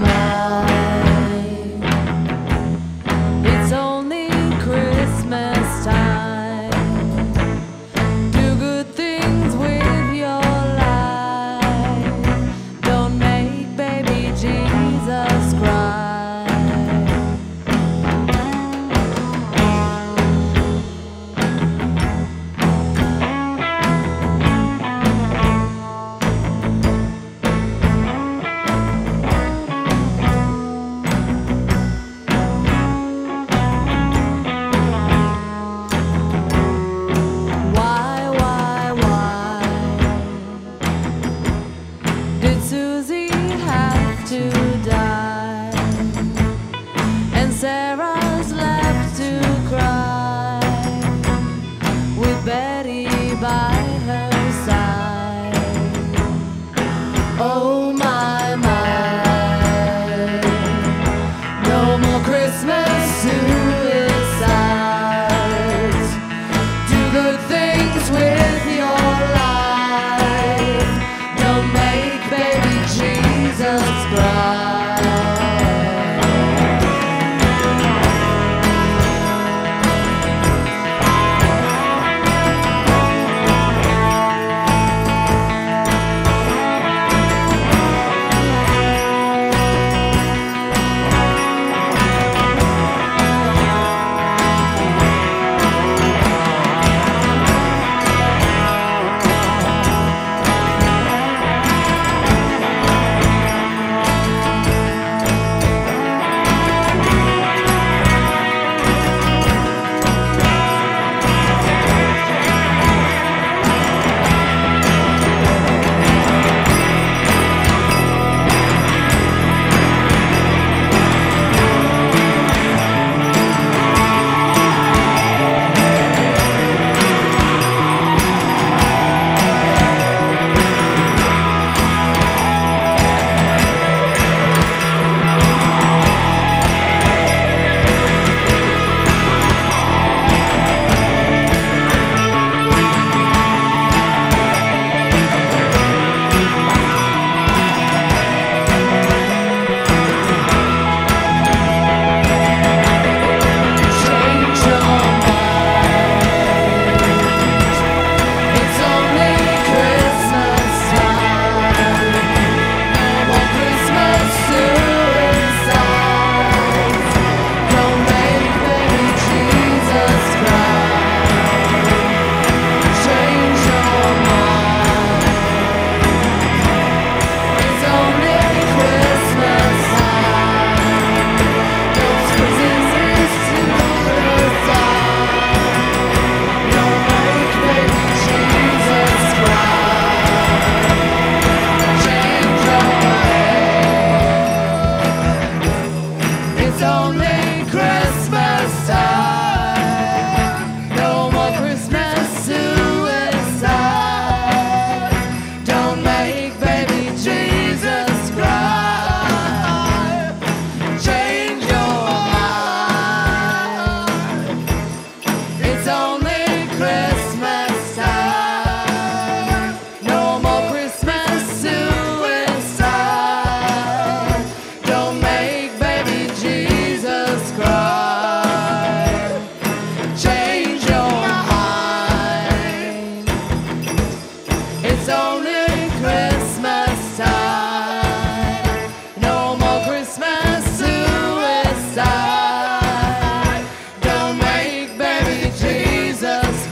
mind. It's only Christmas time. Do good things with your life. Don't make baby Jesus cry. Did Susie have to die? And Sarah's left to cry with Betty by her side. Oh my, my, no more Christmas suicides. Do good things with your life. Don't make baby Jesus cry. It's only Christmas time. No more Christmas suicide. Don't make baby Jesus cry. Change your mind. It's only Christmas time. No more Christmas suicide. Don't make baby Jesus cry. Change your mind. It's only Christmas time. No more Christmas suicide. Don't make baby Jesus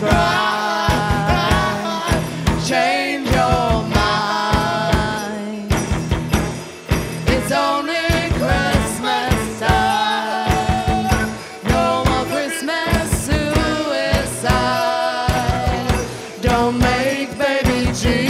cry. Change your mind. It's only Christmas time. No more Christmas suicide. Don't make baby Jesus